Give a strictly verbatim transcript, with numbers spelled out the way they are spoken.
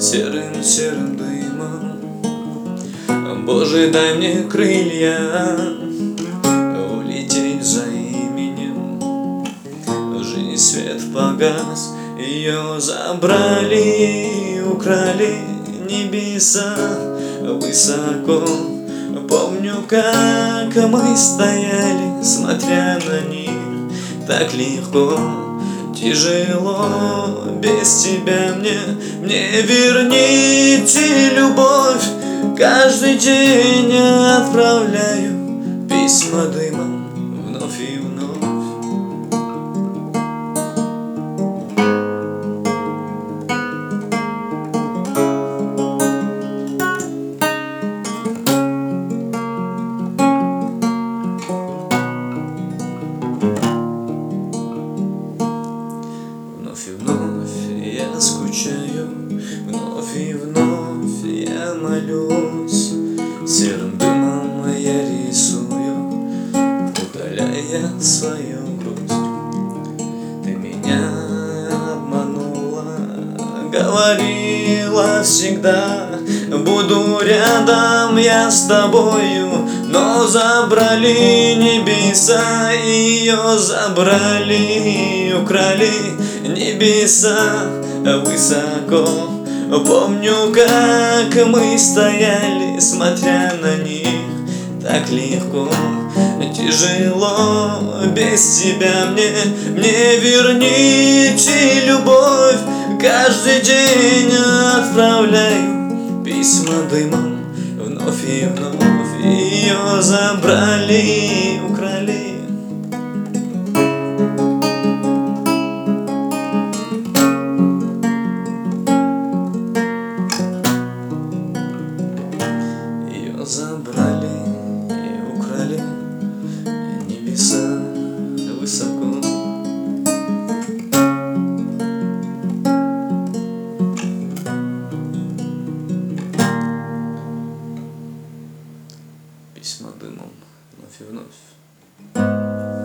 серым-серым дымом. Боже, дай мне крылья улететь за именем. Жизнь, свет погас, ее забрали, украли небеса высоко. Помню, как мы стояли, смотря на них, так легко. Тяжело без тебя мне, мне верните любовь. Каждый день я отправляю письма дымом вновь и вновь. Вновь и вновь я скучаю, вновь и вновь я молюсь. Серым дымом я рисую, удаляя свою грусть. Ты меня обманула, говорила всегда, буду рядом я с тобою. Но забрали небеса, ее забрали, украли небеса высоко. Помню, как мы стояли, смотря на них, так легко. Тяжело без тебя мне, мне верните любовь. Каждый день отправляю письма дымом вновь и вновь. Ее забрали, украли. Ее забрали и украли небеса высоко. Письма дымом вновь и вновь.